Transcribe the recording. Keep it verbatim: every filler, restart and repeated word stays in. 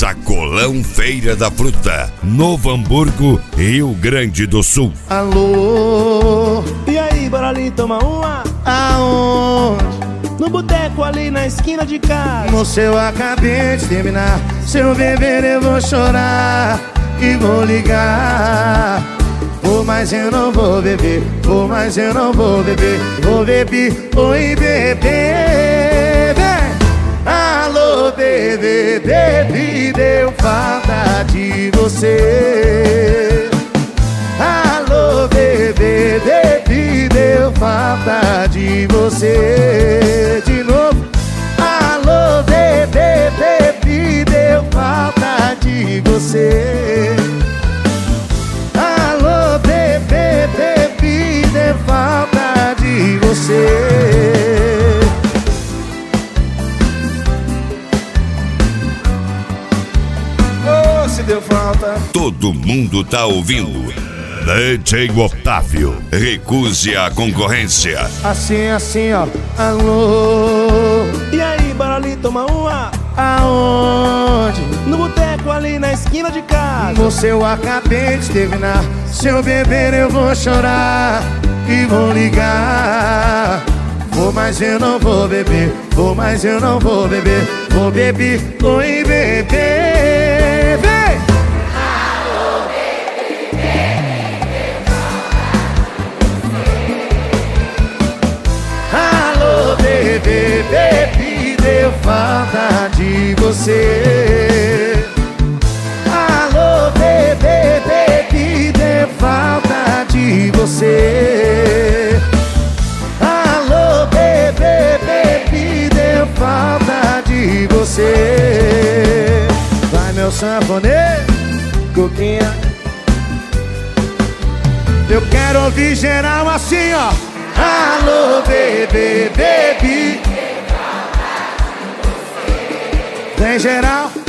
Sacolão Feira da Fruta, Novo Hamburgo, Rio Grande do Sul. Alô, e aí, bora ali tomar uma? aonde? No boteco ali na esquina de casa. Moça, eu acabei de terminar. Se eu beber eu vou chorar e vou ligar. Vou, mas eu não vou beber. Vou, mas eu não vou beber. Vou beber, oi bebê, vem. Alô bebê, bebê, deu falta de você. Alô bebê, bebê, deu falta de você. De novo. Alô bebê, bebê, deu falta de você. Alô bebê, bebê, deu falta de você. Oh, se deu falta. Todo mundo tá ouvindo. D J Otávio, recuse a concorrência. Assim, assim, ó. Alô, E aí, bora ali tomar uma? aonde? No boteco ali na esquina de casa. Moça, eu acabei de terminar. Se eu beber eu vou chorar e vou ligar. Vou, mas eu não vou beber. Vou, mas eu não vou beber. Vou beber, oi bebê, vem. Alô, bebê, bebê, Alô bebê, bebê, deu falta de você. Alô bebê, bebê, deu falta de você. Alô bebê, bebê, deu falta de você. Vai meu sanfoneiro, coquinha. Eu quero ouvir geral assim, ó. Alô bebê, bebê, vem geral.